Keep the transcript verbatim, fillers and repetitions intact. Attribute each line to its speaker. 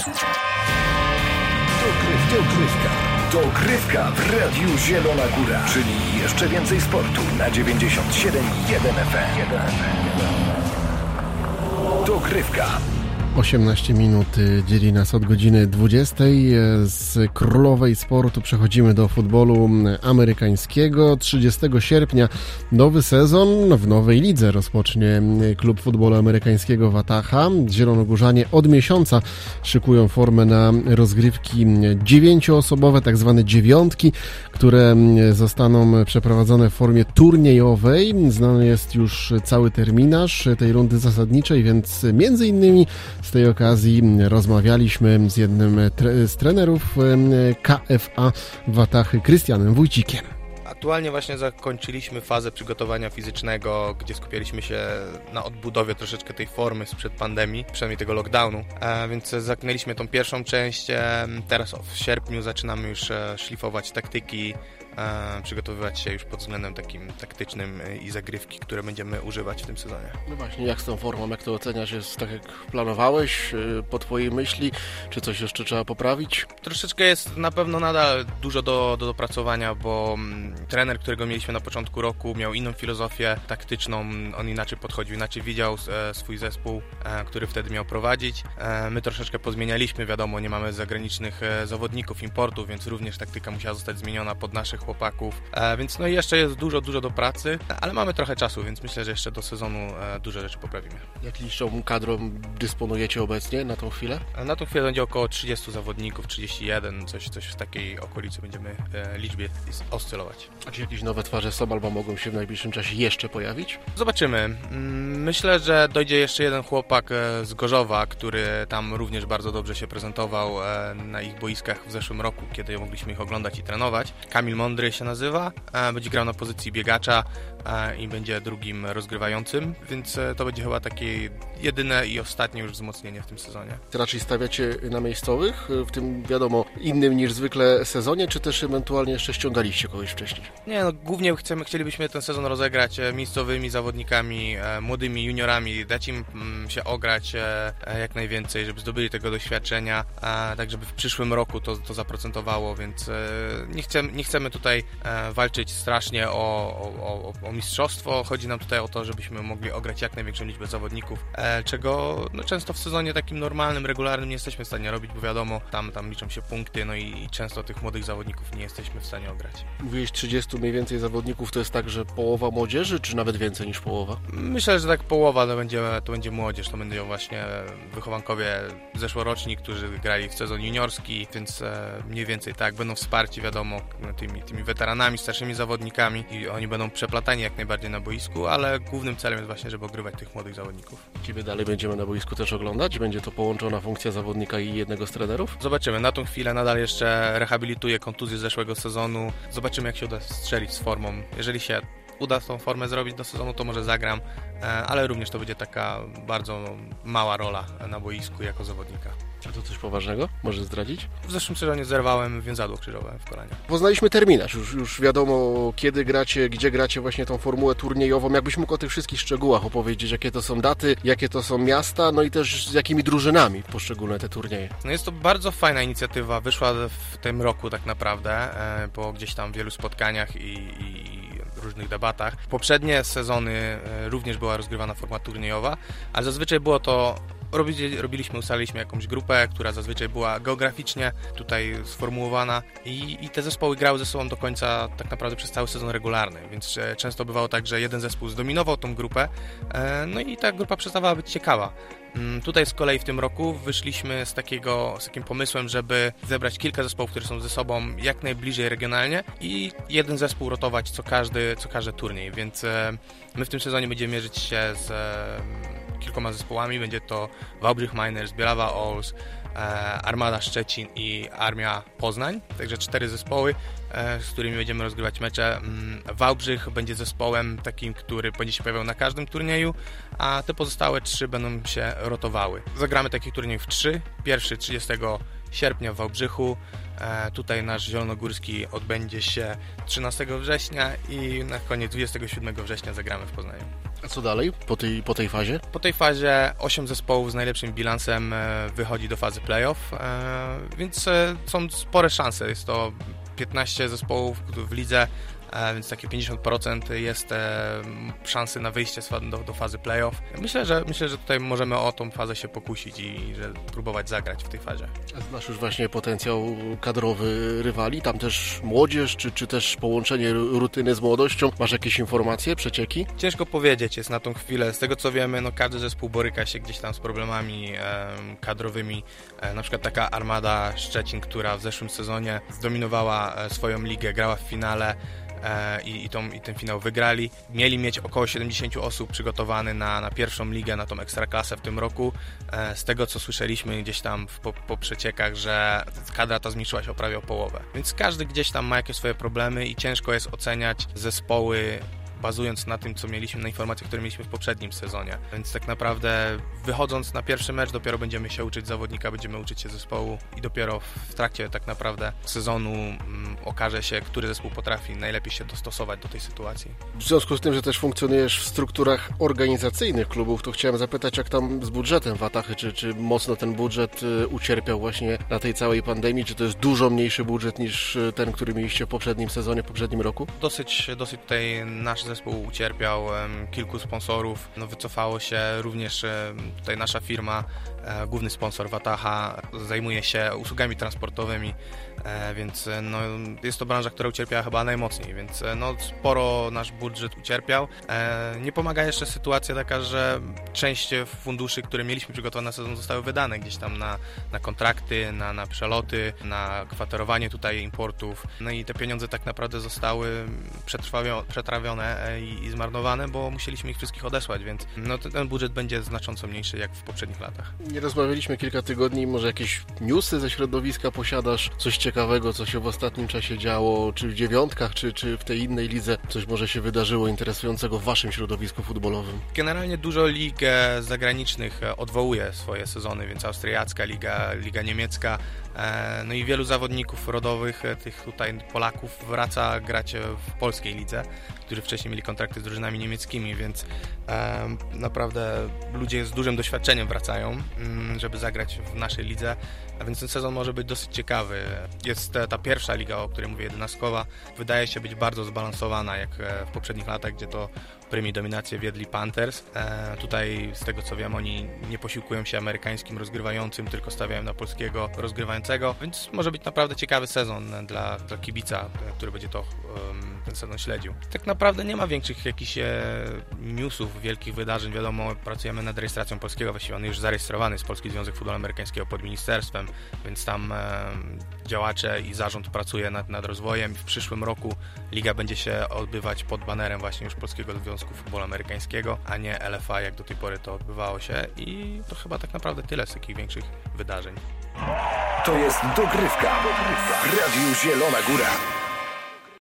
Speaker 1: Dogrywka. Dogrywka. Dogrywka w Radiu Zielona Góra. Czyli jeszcze więcej sportu na dziewięćdziesiąt siedem i jeden F M. Dogrywka.
Speaker 2: osiemnaście minut dzieli nas od godziny dwudziestej. Z królowej sportu przechodzimy do futbolu amerykańskiego. trzydziestego sierpnia nowy sezon w nowej lidze rozpocznie klub futbolu amerykańskiego Wataha. Zielonogórzanie od miesiąca szykują formę na rozgrywki dziewięcioosobowe, tak zwane dziewiątki, które zostaną przeprowadzone w formie turniejowej. Znany jest już cały terminarz tej rundy zasadniczej, więc między innymi z tej okazji rozmawialiśmy z jednym z trenerów K F A Watachy, Krystianem Wójcikiem.
Speaker 3: Aktualnie właśnie zakończyliśmy fazę przygotowania fizycznego, gdzie skupialiśmy się na odbudowie troszeczkę tej formy sprzed pandemii, przynajmniej tego lockdownu, e, więc zamknęliśmy tą pierwszą część. E, teraz w sierpniu zaczynamy już e, szlifować taktyki, e, przygotowywać się już pod względem takim taktycznym e, i zagrywki, które będziemy używać w tym sezonie.
Speaker 2: No właśnie, jak z tą formą, jak to oceniasz? Jest tak jak planowałeś, e, po twojej myśli, czy coś jeszcze trzeba poprawić?
Speaker 3: Troszeczkę jest na pewno nadal dużo do, do dopracowania, bo trener, którego mieliśmy na początku roku, miał inną filozofię taktyczną, on inaczej podchodził, inaczej widział e, swój zespół, e, który wtedy miał prowadzić. E, my troszeczkę pozmienialiśmy, wiadomo, nie mamy zagranicznych e, zawodników, importów, więc również taktyka musiała zostać zmieniona pod naszych chłopaków, e, więc no i jeszcze jest dużo, dużo do pracy, ale mamy trochę czasu, więc myślę, że jeszcze do sezonu e, dużo rzeczy poprawimy.
Speaker 2: Jak liczną kadrą dysponujecie obecnie na tą chwilę?
Speaker 3: E, na tą chwilę będzie około trzydziestu zawodników, trzydzieści jeden, coś, coś w takiej okolicy będziemy e, liczbie oscylować.
Speaker 2: A czy jakieś nowe twarze są albo mogą się w najbliższym czasie jeszcze pojawić?
Speaker 3: Zobaczymy. Myślę, że dojdzie jeszcze jeden chłopak z Gorzowa, który tam również bardzo dobrze się prezentował na ich boiskach w zeszłym roku, kiedy mogliśmy ich oglądać i trenować. Kamil Mądry się nazywa, będzie grał na pozycji biegacza i będzie drugim rozgrywającym, więc to będzie chyba takie jedyne i ostatnie już wzmocnienie w tym sezonie.
Speaker 2: Raczej stawiacie na miejscowych, w tym wiadomo innym niż zwykle sezonie, czy też ewentualnie jeszcze ściągaliście kogoś wcześniej?
Speaker 3: Nie, no głównie chcemy, chcielibyśmy ten sezon rozegrać miejscowymi zawodnikami, młodymi juniorami, dać im się ograć jak najwięcej, żeby zdobyli tego doświadczenia, tak żeby w przyszłym roku to, to zaprocentowało, więc nie chcemy, nie chcemy tutaj walczyć strasznie o, o, o mistrzostwo, chodzi nam tutaj o to, żebyśmy mogli ograć jak największą liczbę zawodników, czego no, często w sezonie takim normalnym, regularnym nie jesteśmy w stanie robić, bo wiadomo, tam, tam liczą się punkty, no i, i często tych młodych zawodników nie jesteśmy w stanie ograć.
Speaker 2: Mówiłeś trzydziestu mniej więcej zawodników, to jest tak, że połowa młodzieży, czy nawet więcej niż połowa?
Speaker 3: Myślę, że tak połowa to będzie, to będzie młodzież, to będą właśnie wychowankowie zeszłoroczni, którzy grali w sezon juniorski, więc mniej więcej tak, będą wsparci, wiadomo, tymi, tymi weteranami, starszymi zawodnikami i oni będą przeplatani jak najbardziej na boisku, ale głównym celem jest właśnie, żeby ogrywać tych młodych zawodników.
Speaker 2: Ciebie dalej będziemy na boisku też oglądać? Będzie to połączona funkcja zawodnika i jednego z trenerów?
Speaker 3: Zobaczymy, na tą chwilę nadal jeszcze rehabilituję kontuzję z zeszłego sezonu, zobaczymy jak się uda strzelić z formą. Jeżeli się uda tą formę zrobić do sezonu, to może zagram, ale również to będzie taka bardzo mała rola na boisku jako zawodnika.
Speaker 2: A to coś poważnego? Możesz zdradzić?
Speaker 3: W zeszłym sezonie zerwałem więzadło krzyżowe w kolanie.
Speaker 2: Poznaliśmy terminarz, już, już wiadomo kiedy gracie, gdzie gracie właśnie tą formułę turniejową. Jakbyś mógł o tych wszystkich szczegółach opowiedzieć, jakie to są daty, jakie to są miasta, no i też z jakimi drużynami poszczególne te turnieje.
Speaker 3: No jest to bardzo fajna inicjatywa, wyszła w tym roku tak naprawdę, po gdzieś tam wielu spotkaniach i, i różnych debatach. Poprzednie sezony również była rozgrywana forma turniejowa, ale zazwyczaj było to Robiliśmy, ustaliliśmy jakąś grupę, która zazwyczaj była geograficznie tutaj sformułowana i, i te zespoły grały ze sobą do końca tak naprawdę przez cały sezon regularny, więc często bywało tak, że jeden zespół zdominował tą grupę, no i ta grupa przestawała być ciekawa. Tutaj z kolei w tym roku wyszliśmy z, takiego, z takim pomysłem, żeby zebrać kilka zespołów, które są ze sobą jak najbliżej regionalnie i jeden zespół rotować co każdy, co każdy turniej, więc my w tym sezonie będziemy mierzyć się z kilkoma zespołami, będzie to Wałbrzych Miners, Bielawa Ols, Armada Szczecin i Armia Poznań, także cztery zespoły, z którymi będziemy rozgrywać mecze. Wałbrzych będzie zespołem takim, który będzie się pojawiał na każdym turnieju, a te pozostałe trzy będą się rotowały. Zagramy takich turniejów trzy. Pierwszy trzydziestego sierpnia w Wałbrzychu, Tutaj nasz zielonogórski odbędzie się trzynastego września i na koniec dwudziestego siódmego września zagramy w Poznaniu.
Speaker 2: A co dalej po tej, po tej fazie?
Speaker 3: Po tej fazie osiem zespołów z najlepszym bilansem wychodzi do fazy playoff, więc są spore szanse. Jest to piętnaście zespołów w lidze, więc takie pięćdziesiąt procent jest szansy na wyjście do, do fazy playoff. Myślę, że myślę, że tutaj możemy o tą fazę się pokusić i że próbować zagrać w tej fazie.
Speaker 2: A znasz już właśnie potencjał kadrowy rywali? Tam też młodzież, czy, czy też połączenie rutyny z młodością? Masz jakieś informacje, przecieki?
Speaker 3: Ciężko powiedzieć, jest na tą chwilę. Z tego co wiemy, no każdy zespół boryka się gdzieś tam z problemami e, kadrowymi. E, na przykład taka Armada Szczecin, która w zeszłym sezonie zdominowała e, swoją ligę, grała w finale. I, i, tą, i ten finał wygrali. Mieli mieć około siedemdziesiąt osób przygotowanych na, na pierwszą ligę, na tą ekstraklasę w tym roku. Z tego co słyszeliśmy gdzieś tam po, po przeciekach, że kadra ta zmniejszyła się o prawie o połowę. Więc każdy gdzieś tam ma jakieś swoje problemy i ciężko jest oceniać zespoły bazując na tym, co mieliśmy, na informacjach, które mieliśmy w poprzednim sezonie. Więc tak naprawdę wychodząc na pierwszy mecz dopiero będziemy się uczyć zawodnika, będziemy uczyć się zespołu i dopiero w trakcie tak naprawdę sezonu mm, okaże się, który zespół potrafi najlepiej się dostosować do tej sytuacji.
Speaker 2: W związku z tym, że też funkcjonujesz w strukturach organizacyjnych klubów, to chciałem zapytać, jak tam z budżetem Watachy, czy, czy mocno ten budżet ucierpiał właśnie na tej całej pandemii, czy to jest dużo mniejszy budżet niż ten, który mieliście w poprzednim sezonie, w poprzednim roku?
Speaker 3: Dosyć, dosyć tutaj nasz zespół ucierpiał, kilku sponsorów, no wycofało się również tutaj nasza firma, główny sponsor Wataha zajmuje się usługami transportowymi, więc no, jest to branża, która ucierpiała chyba najmocniej, więc no, sporo nasz budżet ucierpiał. Nie pomaga jeszcze sytuacja taka, że część funduszy, które mieliśmy przygotowane na sezon, zostały wydane gdzieś tam na, na kontrakty, na, na przeloty, na kwaterowanie tutaj importów, no i te pieniądze tak naprawdę zostały przetrawione i, i zmarnowane, bo musieliśmy ich wszystkich odesłać, więc no, ten budżet będzie znacząco mniejszy jak w poprzednich latach.
Speaker 2: Nie rozmawialiśmy kilka tygodni, może jakieś newsy ze środowiska posiadasz? Coś ciekawego, co się w ostatnim czasie działo, czy w dziewiątkach, czy, czy w tej innej lidze? Coś może się wydarzyło interesującego w waszym środowisku futbolowym?
Speaker 3: Generalnie dużo lig zagranicznych odwołuje swoje sezony, więc austriacka liga, liga niemiecka, no i wielu zawodników rodowych, tych tutaj Polaków wraca grać w polskiej lidze, którzy wcześniej mieli kontrakty z drużynami niemieckimi, więc e, naprawdę ludzie z dużym doświadczeniem wracają, m, żeby zagrać w naszej lidze, a więc ten sezon może być dosyć ciekawy. Jest ta, ta pierwsza liga, o której mówię, jedenastkowa, wydaje się być bardzo zbalansowana, jak w poprzednich latach, gdzie to prymie dominację wiedli Panthers. E, tutaj, z tego co wiem, oni nie posiłkują się amerykańskim rozgrywającym, tylko stawiają na polskiego rozgrywającego, więc może być naprawdę ciekawy sezon dla, dla kibica, który będzie to um, ten sezon śledził. Tak naprawdę nie ma większych jakichś e, newsów, wielkich wydarzeń. Wiadomo, pracujemy nad rejestracją polskiego, właściwie on już zarejestrowany jest Polski Związek Futbolu Amerykańskiego pod ministerstwem, więc tam e, działacze i zarząd pracuje nad, nad rozwojem. W przyszłym roku liga będzie się odbywać pod banerem właśnie już Polskiego Związku Futbolu Amerykańskiego, a nie L F A, jak do tej pory to odbywało się, i to chyba tak naprawdę tyle z takich większych wydarzeń.
Speaker 1: To jest Dogrywka w Radiu Zielona Góra.